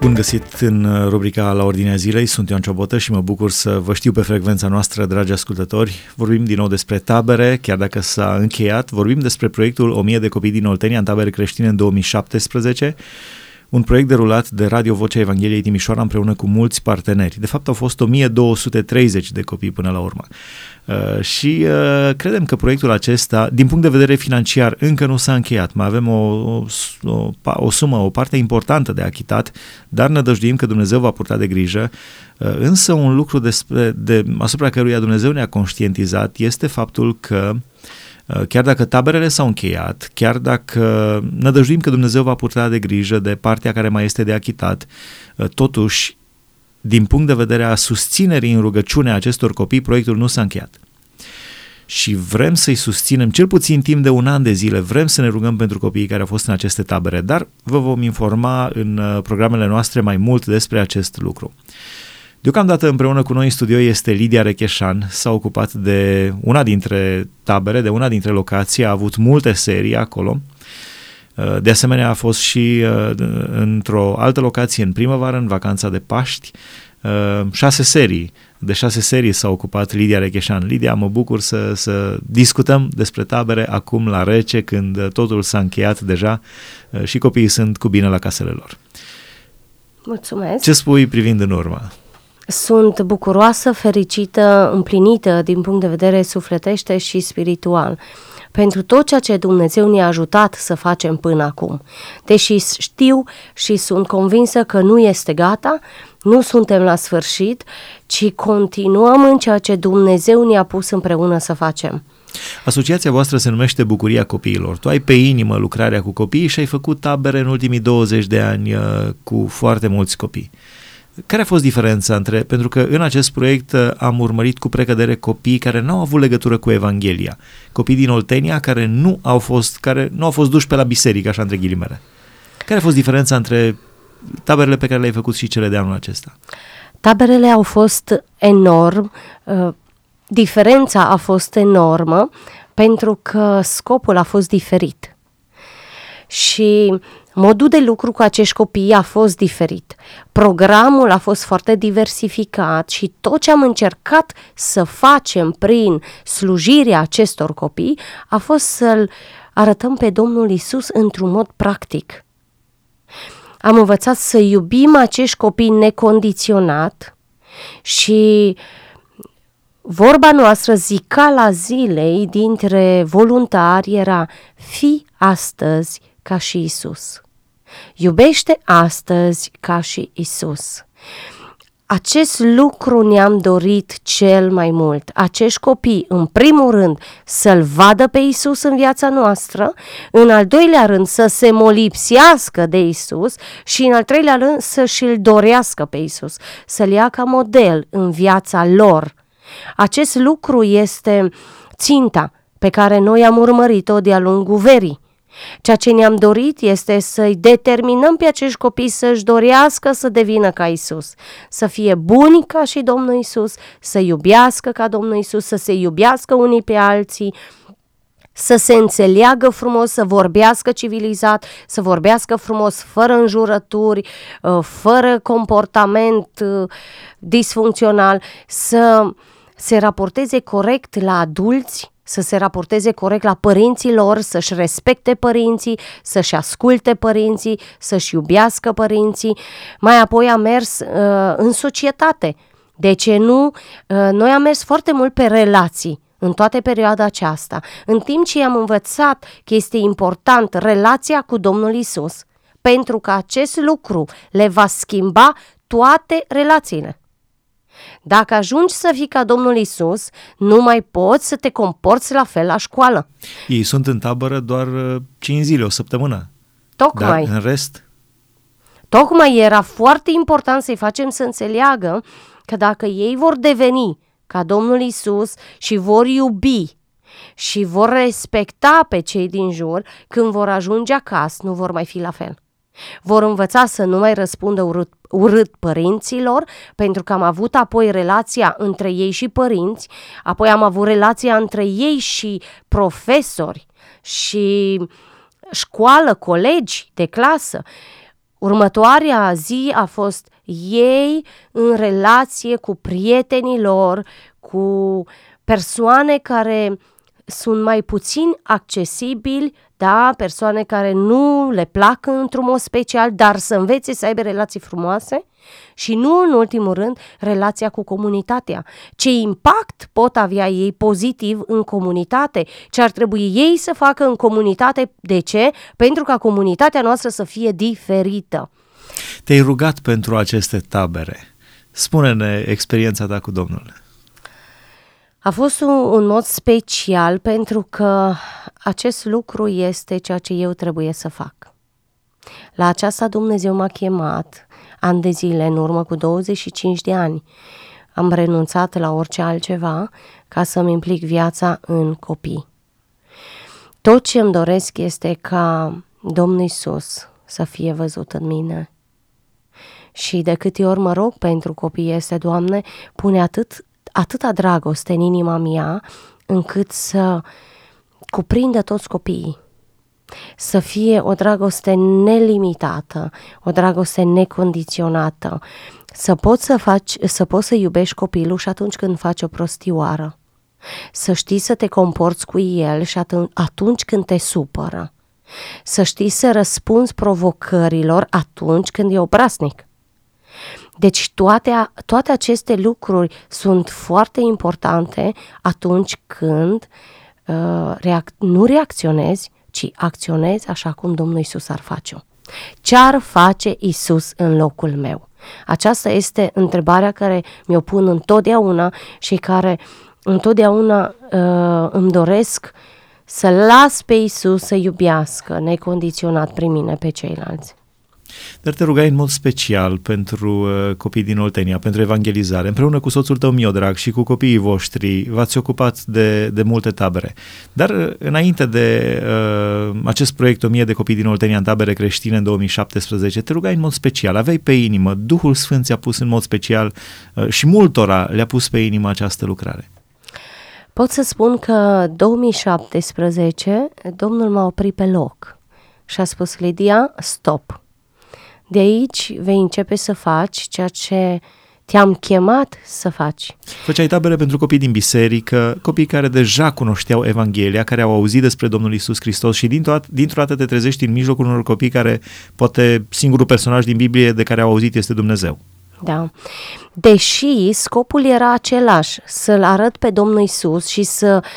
Bun găsit în rubrica La Ordinea Zilei, sunt Ioan Ciobotă și mă bucur să vă știu pe frecvența noastră, dragi ascultători. Vorbim din nou despre tabere, chiar dacă s-a încheiat, vorbim despre proiectul 1000 de copii din Oltenia în tabere creștine în 2017, un proiect derulat de Radio Vocea Evangheliei Timișoara împreună cu mulți parteneri. De fapt au fost 1230 de copii până la urmă. Și credem că proiectul acesta, din punct de vedere financiar, încă nu s-a încheiat. Mai avem o sumă, o parte importantă de achitat, dar nădăjduim că Dumnezeu va purta de grijă. Însă un lucru asupra căruia Dumnezeu ne-a conștientizat este faptul că chiar dacă taberele s-au încheiat, chiar dacă nădăjduim că Dumnezeu va purta de grijă de partea care mai este de achitat, totuși, din punct de vedere a susținerii în rugăciune a acestor copii, proiectul nu s-a încheiat. Și vrem să-i susținem, cel puțin timp de un an de zile, vrem să ne rugăm pentru copiii care au fost în aceste tabere, dar vă vom informa în programele noastre mai mult despre acest lucru. Deocamdată împreună cu noi în studio este Lidia Recheșan, s-a ocupat de una dintre tabere, de una dintre locații, a avut multe serii acolo. De asemenea a fost și într-o altă locație în primăvară, în vacanța de Paști, 6 serii s-a ocupat Lidia Recheșan. Lidia, mă bucur să discutăm despre tabere acum la rece, când totul s-a încheiat deja și copiii sunt cu bine la casele lor. Mulțumesc! Ce spui privind în urmă? Sunt bucuroasă, fericită, împlinită din punct de vedere sufletește și spiritual pentru tot ceea ce Dumnezeu ne-a ajutat să facem până acum. Deși știu și sunt convinsă că nu este gata, nu suntem la sfârșit, ci continuăm în ceea ce Dumnezeu ne-a pus împreună să facem. Asociația voastră se numește Bucuria Copiilor. Tu ai pe inimă lucrarea cu copiii și ai făcut tabere în ultimii 20 de ani cu foarte mulți copii. Care a fost diferența pentru că în acest proiect am urmărit cu precădere copii care nu au avut legătură cu Evanghelia, copii din Oltenia care nu au fost duși pe la biserică, așa între ghilimele. Care a fost diferența între taberele pe care le-ai făcut și cele de anul acesta? Taberele au fost enorm, diferența a fost enormă pentru că scopul a fost diferit. Și modul de lucru cu acești copii a fost diferit. Programul a fost foarte diversificat și tot ce am încercat să facem prin slujirea acestor copii a fost să-L arătăm pe Domnul Iisus într-un mod practic. Am învățat să iubim acești copii necondiționat și vorba noastră, zicala zilei dintre voluntari era: fii astăzi ca și Iisus. Iubește astăzi ca și Iisus. Acest lucru ne-am dorit cel mai mult. Acești copii, în primul rând, să-L vadă pe Iisus în viața noastră, în al doilea rând să se molipsească de Iisus și în al treilea rând să și-L dorească pe Iisus, să-L ia ca model în viața lor. Acest lucru este ținta pe care noi am urmărit-o de-a lungul verii. Ceea ce ne-am dorit este să-i determinăm pe acești copii să-și dorească să devină ca Iisus, să fie buni ca și Domnul Iisus, să iubească ca Domnul Iisus, să se iubească unii pe alții, să se înțeleagă frumos, să vorbească civilizat, să vorbească frumos, fără înjurături, fără comportament disfuncțional, să se raporteze corect la adulți, să se raporteze corect la părinții lor, să-și respecte părinții, să-și asculte părinții, să-și iubească părinții. Mai apoi am mers în societate. De ce nu? Noi am mers foarte mult pe relații în toată perioada aceasta, în timp ce am învățat că este important relația cu Domnul Iisus, pentru că acest lucru le va schimba toate relațiile. Dacă ajungi să fii ca Domnul Iisus, nu mai poți să te comporți la fel la școală. Ei sunt în tabără doar 5 zile, o săptămână. Tocmai. Dar în rest? Tocmai era foarte important să-i facem să înțeleagă că dacă ei vor deveni ca Domnul Iisus și vor iubi și vor respecta pe cei din jur, când vor ajunge acasă, nu vor mai fi la fel. Vor învăța să nu mai răspundă urât părinților, pentru că am avut apoi relația între ei și părinți, apoi am avut relația între ei și profesori și școală, colegi de clasă. Următoarea zi a fost ei în relație cu prietenii lor, cu persoane care sunt mai puțin accesibili, da, persoane care nu le plac într-un mod special, dar să învețe să aibă relații frumoase și nu în ultimul rând relația cu comunitatea. Ce impact pot avea ei pozitiv în comunitate? Ce ar trebui ei să facă în comunitate? De ce? Pentru ca comunitatea noastră să fie diferită. Te-ai rugat pentru aceste tabere. Spune-ne experiența ta cu Domnul. A fost un mod special pentru că acest lucru este ceea ce eu trebuie să fac. La aceasta Dumnezeu m-a chemat ani de zile, în urmă cu 25 de ani. Am renunțat la orice altceva ca să-mi implic viața în copii. Tot ce îmi doresc este ca Domnul Iisus să fie văzut în mine. Și de câte ori mă rog pentru copii este, Doamne, pune atâta dragoste în inima mea încât să cuprindă toți copiii. Să fie o dragoste nelimitată, o dragoste necondiționată, să poți să iubești copilul și atunci când faci o prostioară, să știi să te comporți cu el și atunci când te supără, să știi să răspunzi provocărilor atunci când e obraznic. Deci toate aceste lucruri sunt foarte importante atunci când nu reacționezi, ci acționezi așa cum Domnul Iisus ar face-o. Ce-ar face Iisus în locul meu? Aceasta este întrebarea care mi-o pun întotdeauna și care întotdeauna îmi doresc să las pe Iisus să iubească necondiționat prin mine pe ceilalți. Dar te rugai în mod special pentru copiii din Oltenia, pentru evangelizare. Împreună cu soțul tău Miodrag și cu copiii voștri v-ați ocupat de multe tabere. Dar înainte de acest proiect 1000 de copii din Oltenia în tabere creștine în 2017, te rugai în mod special, aveai pe inimă, Duhul Sfânt ți-a pus în mod special și multora le-a pus pe inimă această lucrare. Pot să spun că 2017 Domnul m-a oprit pe loc și a spus: Lidia, stop! De aici vei începe să faci ceea ce te-am chemat să faci. Făceai tabere pentru copii din biserică, copii care deja cunoșteau Evanghelia, care au auzit despre Domnul Iisus Hristos și dintr-o dată te trezești în mijlocul unor copii care poate singurul personaj din Biblie de care au auzit este Dumnezeu. Da. Deși scopul era același, să-L arăt pe Domnul Iisus și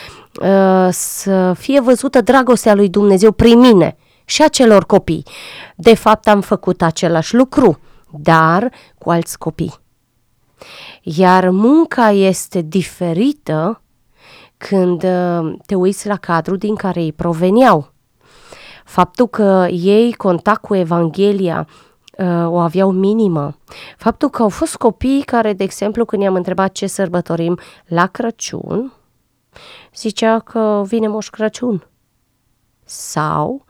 să fie văzută dragostea lui Dumnezeu prin mine și a celor copii. De fapt am făcut același lucru, dar cu alți copii. Iar munca este diferită când te uiți la cadrul din care ei proveneau. Faptul că ei contact cu Evanghelia o aveau minimă. Faptul că au fost copii care, de exemplu, când i-am întrebat ce sărbătorim la Crăciun, zicea că vine Moș Crăciun. Sau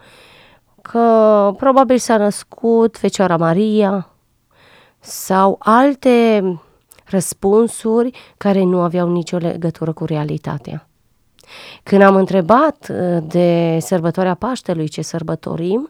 că probabil s-a născut Fecioara Maria sau alte răspunsuri care nu aveau nicio legătură cu realitatea. Când am întrebat de sărbătoarea Paștelui ce sărbătorim,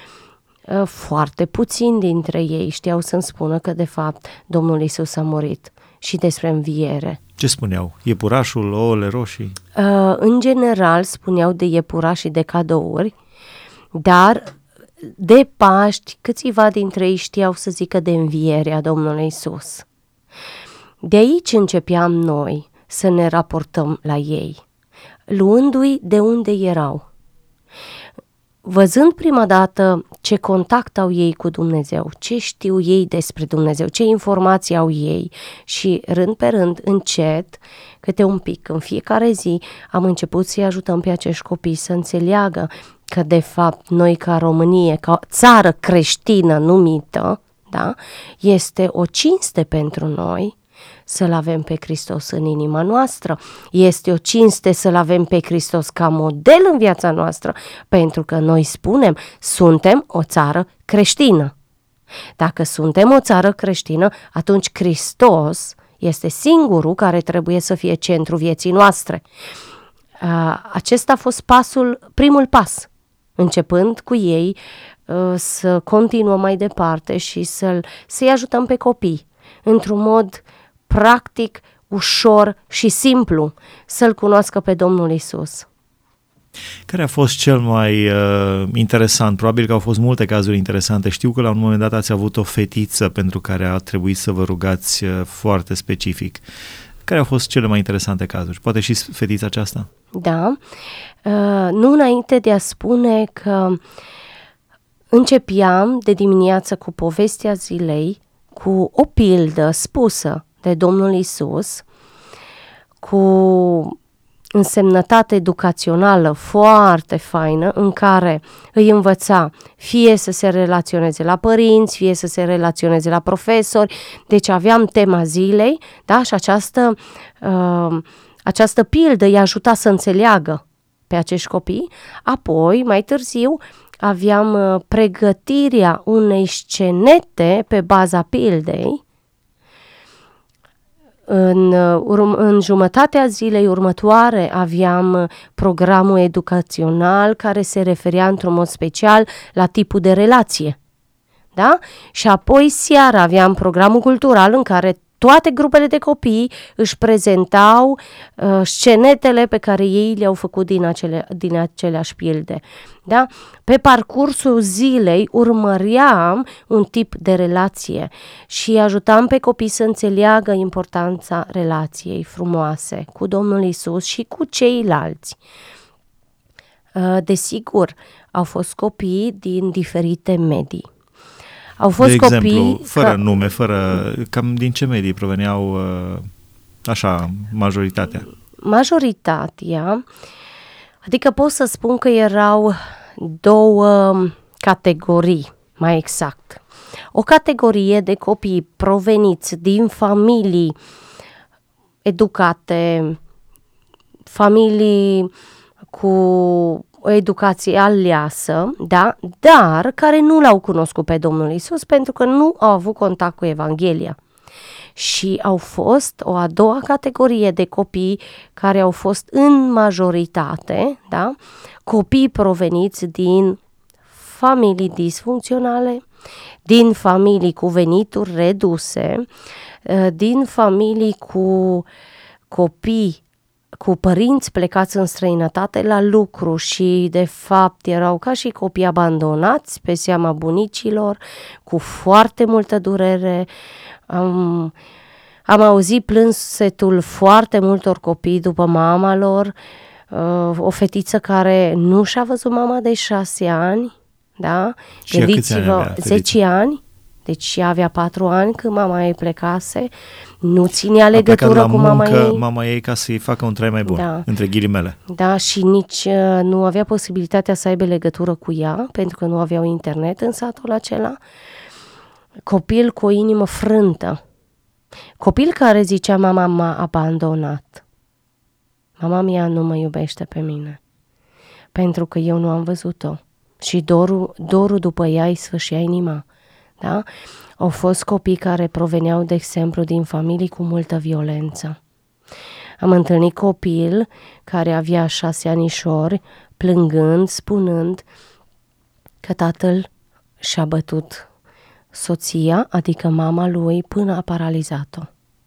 foarte puțini dintre ei știau să-mi spună că de fapt Domnul Iisus a murit și despre înviere. Ce spuneau? Iepurașul, ouăle roșii? În general spuneau de iepuraș și de cadouri, dar de Paști câțiva dintre ei știau să zică de învierea Domnului Iisus. De aici începeam noi să ne raportăm la ei, luându-i de unde erau. Văzând prima dată ce contact au ei cu Dumnezeu, ce știu ei despre Dumnezeu, ce informații au ei și rând pe rând, încet, câte un pic, în fiecare zi, am început să-i ajutăm pe acești copii să înțeleagă că de fapt noi ca Românie, ca țară creștină numită, da, este o cinste pentru noi să-L avem pe Hristos în inima noastră. Este o cinste să-L avem pe Hristos ca model în viața noastră, pentru că noi spunem, suntem o țară creștină. Dacă suntem o țară creștină, atunci Hristos este singurul care trebuie să fie centrul vieții noastre. Acesta a fost primul pas. începând cu ei, să continuăm mai departe și să-i ajutăm pe copii într-un mod practic, ușor și simplu să-L cunoască pe Domnul Iisus. Care a fost cel mai interesant? Probabil că au fost multe cazuri interesante. Știu că la un moment dat ați avut o fetiță pentru care a trebuit să vă rugați foarte specific. Care au fost cele mai interesante cazuri? Poate și fetița aceasta? Da. Nu înainte de a spune că începeam de dimineață cu povestea zilei, cu o pildă spusă de Domnul Iisus, cu însemnătate educațională foarte faină, în care îi învăța fie să se relaționeze la părinți, fie să se relaționeze la profesori. Deci aveam tema zilei, da? Și această pildă i-a ajutat să înțeleagă pe acești copii. Apoi, mai târziu, aveam pregătirea unei scenete pe baza pildei. În jumătatea zilei următoare aveam programul educațional care se referea într-un mod special la tipul de relație. Da? Și apoi seara aveam programul cultural în care toate grupele de copii își prezentau scenetele pe care ei le-au făcut din aceleași pilde. Da? Pe parcursul zilei urmăream un tip de relație și ajutam pe copii să înțeleagă importanța relației frumoase cu Domnul Iisus și cu ceilalți. Desigur, au fost copii din diferite medii. Au fost de exemplu, copii fără nume, cam din ce medii proveneau așa majoritatea? Majoritatea, adică pot să spun că erau două categorii, mai exact. O categorie de copii proveniți din familii educate, familii cu o educație aleasă, da? Dar care nu l-au cunoscut pe Domnul Iisus pentru că nu au avut contact cu Evanghelia. Și au fost o a doua categorie de copii care au fost în majoritate, da? Copii proveniți din familii disfuncționale, din familii cu venituri reduse, din familii cu copii cu părinți plecați în străinătate la lucru și de fapt erau ca și copii abandonați pe seama bunicilor, cu foarte multă durere. Am auzit plânsetul foarte multor copii după mama lor, o fetiță care nu și-a văzut mama de 6 ani, da? Și gândiți-vă, 10 ani. Deci ea avea 4 ani când mama ei plecase, nu ținea legătură cu mama ei ca să-i facă un trai mai bun, da. Între ghilimele. Da, și nici nu avea posibilitatea să aibă legătură cu ea, pentru că nu aveau internet în satul acela. Copil cu o inimă frântă. Copil care zicea, mama m-a abandonat. Mama mea nu mă iubește pe mine, pentru că eu nu am văzut-o. Și dorul după ea îi sfâșia inima. Da? Au fost copii care proveneau, de exemplu, din familii cu multă violență. Am întâlnit copil care avea 6 anișori, plângând, spunând că tatăl și-a bătut soția, adică mama lui, până a paralizat-o.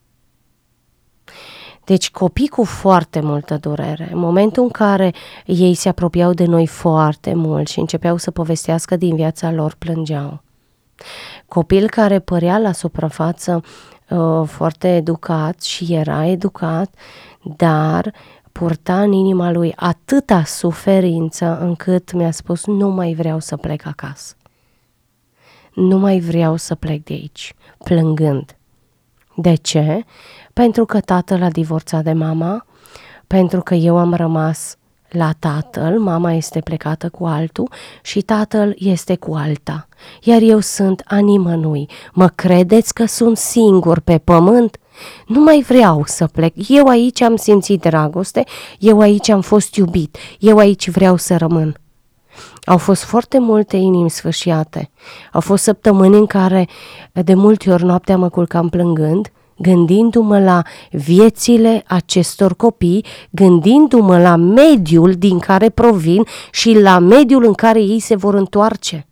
Deci copii cu foarte multă durere, în momentul în care ei se apropiau de noi foarte mult și începeau să povestească din viața lor, plângeau. Copil care părea la suprafață foarte educat și era educat, dar purta în inima lui atâta suferință încât mi-a spus, nu mai vreau să plec acasă. Nu mai vreau să plec de aici, plângând. De ce? Pentru că tatăl a divorțat de mama, pentru că eu am rămas la tatăl, mama este plecată cu altul și tatăl este cu alta, iar eu sunt a nimănui. Mă credeți că sunt singur pe pământ? Nu mai vreau să plec, eu aici am simțit dragoste, eu aici am fost iubit, eu aici vreau să rămân. Au fost foarte multe inimi sfâșiate, au fost săptămâni în care de multe ori noaptea mă culcam plângând gândindu-mă la viețile acestor copii, gândindu-mă la mediul din care provin și la mediul în care ei se vor întoarce.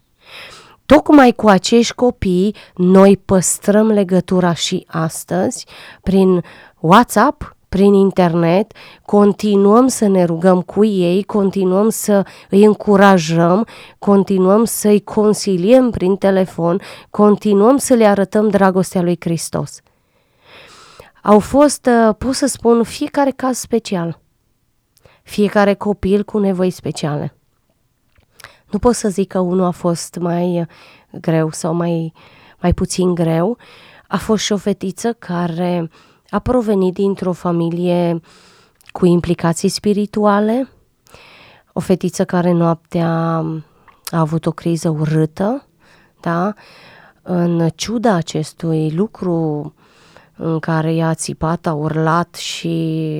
Tocmai cu acești copii noi păstrăm legătura și astăzi prin WhatsApp, prin internet, continuăm să ne rugăm cu ei, continuăm să îi încurajăm, continuăm să-i consiliem prin telefon, continuăm să le arătăm dragostea lui Hristos. Au fost, pot să spun, fiecare caz special, fiecare copil cu nevoi speciale. Nu pot să zic că unul a fost mai greu sau mai puțin greu. A fost și o fetiță care a provenit dintr-o familie cu implicații spirituale, o fetiță care noaptea a avut o criză urâtă, da? În ciuda acestui lucru în care ea a țipat, a urlat și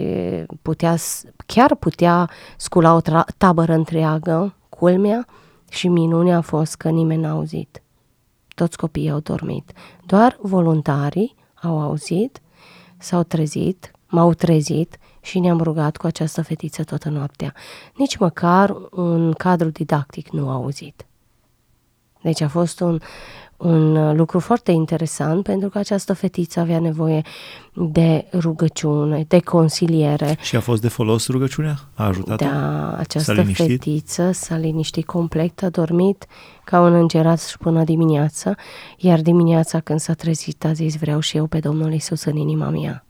chiar putea scula o tabără întreagă, culmea, și minunea a fost că nimeni n-a auzit. Toți copiii au dormit. Doar voluntarii au auzit, s-au trezit, m-au trezit și ne-am rugat cu această fetiță toată noaptea. Nici măcar un cadru didactic nu a auzit. Deci a fost un lucru foarte interesant, pentru că această fetiță avea nevoie de rugăciune, de consiliere. Și a fost de folos rugăciunea? A ajutat-o? Da, această fetiță s-a liniștit complet, a dormit ca un îngerat și până dimineața, iar dimineața când s-a trezit a zis: vreau și eu pe Domnul Iisus în inima mea.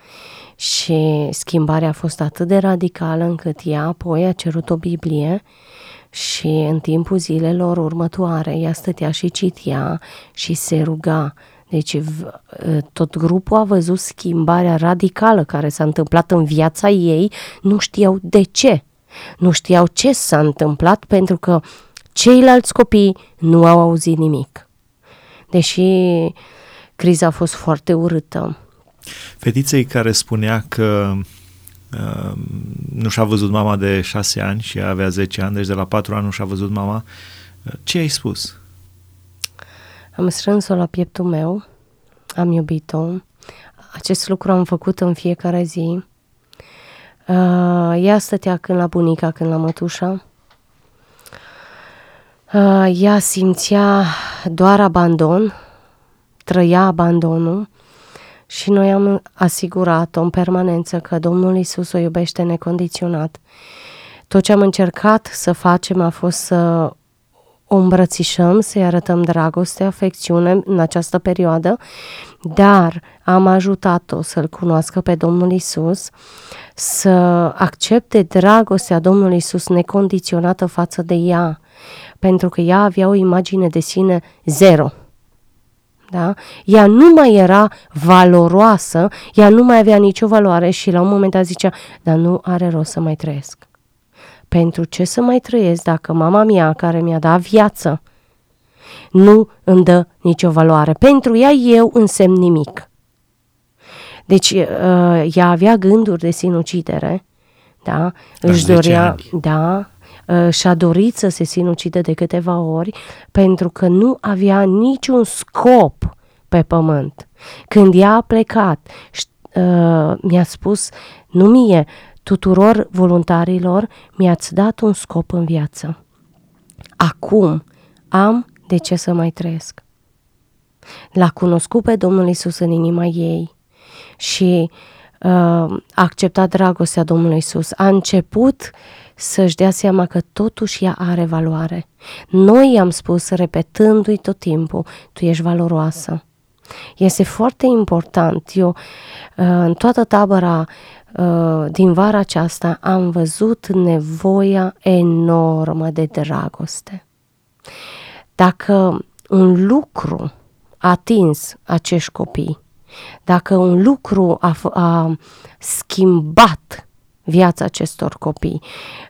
Și schimbarea a fost atât de radicală încât ea apoi a cerut o Biblie și în timpul zilelor următoare ea stătea și citea și se ruga. Deci tot grupul a văzut schimbarea radicală care s-a întâmplat în viața ei, nu știau de ce. Nu știau ce s-a întâmplat pentru că ceilalți copii nu au auzit nimic. Deși criza a fost foarte urâtă. Fetiței care spunea că nu și-a văzut mama de 6 ani și avea 10 ani, deci de la 4 ani nu și-a văzut mama, ce ai spus? Am strâns-o la pieptul meu, am iubit-o, acest lucru am făcut în fiecare zi. Ea stătea când la bunica, când la mătușa. Ea simțea doar abandon, trăia abandonul și noi am asigurat-o în permanență că Domnul Iisus o iubește necondiționat. Tot ce am încercat să facem a fost să o îmbrățișăm, să-i arătăm dragoste, afecțiune în această perioadă, dar am ajutat-o să-L cunoască pe Domnul Iisus, să accepte dragostea Domnului Iisus necondiționată față de ea, pentru că ea avea o imagine de sine zero. Da? Ea nu mai era valoroasă, ea nu mai avea nicio valoare și la un moment dat zicea: dar nu are rost să mai trăiesc. Pentru ce să mai trăiesc dacă mama mea, care mi-a dat viață, nu îmi dă nicio valoare? Pentru ea eu însemn nimic. Deci ea avea gânduri de sinucidere, da? Își dorea, da, și-a dorit să se sinucide de câteva ori pentru că nu avea niciun scop pe pământ. Când ea a plecat, mi-a spus, nu mie, tuturor voluntarilor, mi-ați dat un scop în viață. Acum am de ce să mai trăiesc. L-a cunoscut pe Domnul Iisus în inima ei și a acceptat dragostea Domnului Iisus. A început să-și dea seama că totuși ea are valoare. Noi i-am spus, repetându-i tot timpul: tu ești valoroasă. Este foarte important. Eu, în toată tabăra din vara aceasta, am văzut nevoia enormă de dragoste. Dacă un lucru a atins acești copii, dacă un lucru a schimbat viața acestor copii,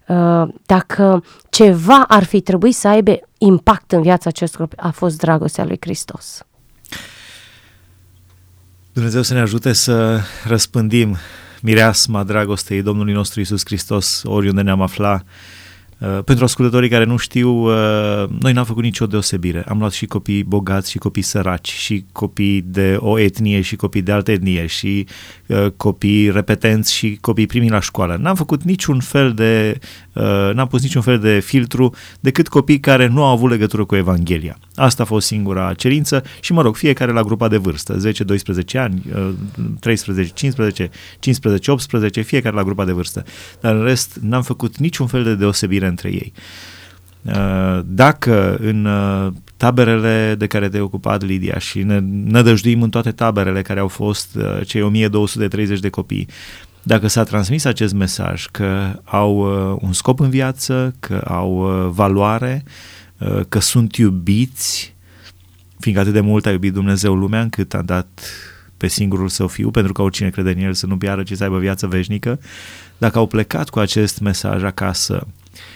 dacă ceva ar fi trebuit să aibă impact în viața acestor copii, a fost dragostea lui Hristos. Dumnezeu să ne ajute să răspândim mireasma dragostei Domnului nostru Iisus Hristos oriunde ne-am afla, Pentru ascultătorii care nu știu, noi n-am făcut nicio deosebire. Am luat și copii bogați și copii săraci, și copii de o etnie și copii de altă etnie, și copii repetenți și copii primi la școală. N-am făcut niciun fel de, n-am pus niciun fel de filtru decât copii care nu au avut legătură cu Evanghelia. Asta a fost singura cerință și, mă rog, fiecare la grupa de vârstă, 10-12 ani, 13-15, 15-18, fiecare la grupa de vârstă. Dar în rest n-am făcut niciun fel de deosebire între ei. Dacă în taberele de care te-ai ocupat, Lidia, și ne nădăjduim în toate taberele care au fost cei 1230 de copii, dacă s-a transmis acest mesaj că au un scop în viață, că au valoare, că sunt iubiți, fiindcă atât de mult a iubit Dumnezeu lumea încât a dat pe singurul Său Fiu, pentru că oricine crede în El să nu piară, ci să aibă viață veșnică, dacă au plecat cu acest mesaj acasă,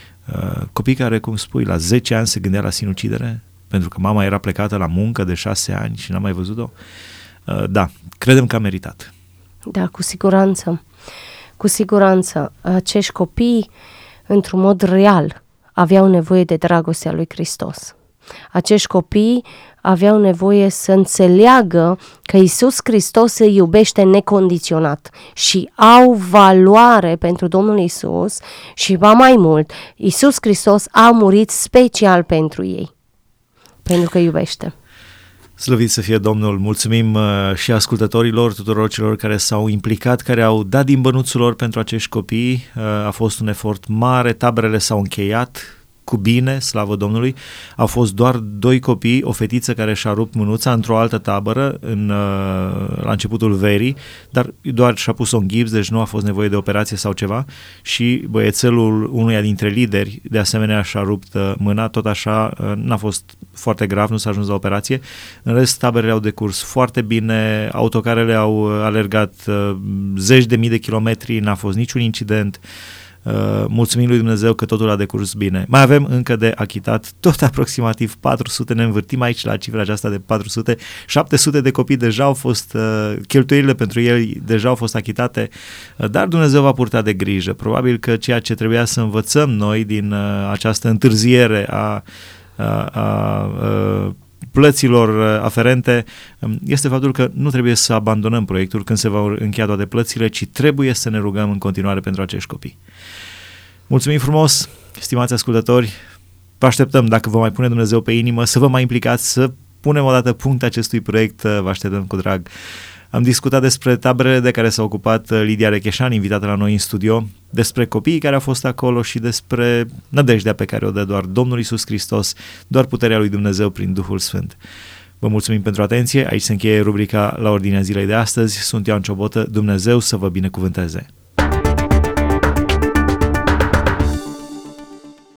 copii care, cum spui, la 10 ani se gândea la sinucidere, pentru că mama era plecată la muncă de 6 ani și n-a mai văzut-o, da, credem că a meritat. Da, cu siguranță. Cu siguranță. Acești copii, într-un mod real, aveau nevoie de dragostea lui Hristos. Acești copii aveau nevoie să înțeleagă că Iisus Hristos îi iubește necondiționat și au valoare pentru Domnul Iisus și, ba mai mult, Iisus Hristos a murit special pentru ei, pentru că iubește. Slăvit să fie Domnul, mulțumim și ascultătorilor, tuturor celor care s-au implicat, care au dat din bănuțul lor pentru acești copii. A fost un efort mare, taberele s-au încheiat cu bine, slavă Domnului. Au fost doar 2 copii, o fetiță care și-a rupt mânuța într-o altă tabără la începutul verii, dar doar și-a pus-o în gips, deci nu a fost nevoie de operație sau ceva, și băiețelul unuia dintre lideri de asemenea și-a rupt mâna, tot așa, n-a fost foarte grav, nu s-a ajuns la operație. În rest, taberele au decurs foarte bine, autocarele au alergat zeci de mii de kilometri, n-a fost niciun incident. Mulțumim lui Dumnezeu că totul a decurs bine. Mai avem încă de achitat tot aproximativ 400, ne învârtim aici la cifra aceasta de 400, 700 de copii deja au fost, cheltuielile pentru ei deja au fost achitate, dar Dumnezeu va purta de grijă. Probabil că ceea ce trebuia să învățăm noi din această întârziere a plăților aferente este faptul că nu trebuie să abandonăm proiectul când se vor încheia toate plățile, ci trebuie să ne rugăm în continuare pentru acești copii. Mulțumim frumos, stimați ascultători, vă așteptăm, dacă vă mai pune Dumnezeu pe inimă, să vă mai implicați, să punem o dată punct acestui proiect, vă așteptăm cu drag. Am discutat despre taberele de care s-a ocupat Lidia Recheșan, invitată la noi în studio, despre copiii care au fost acolo și despre nădejdea pe care o dă doar Domnul Iisus Hristos, doar puterea lui Dumnezeu prin Duhul Sfânt. Vă mulțumim pentru atenție, aici se încheie rubrica La Ordinea Zilei de astăzi, sunt Ioan Ciobotă, Dumnezeu să vă binecuvânteze!